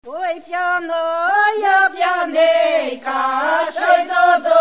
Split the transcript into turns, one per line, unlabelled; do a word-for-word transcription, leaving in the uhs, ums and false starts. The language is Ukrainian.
为表我要表你，卡谁都都。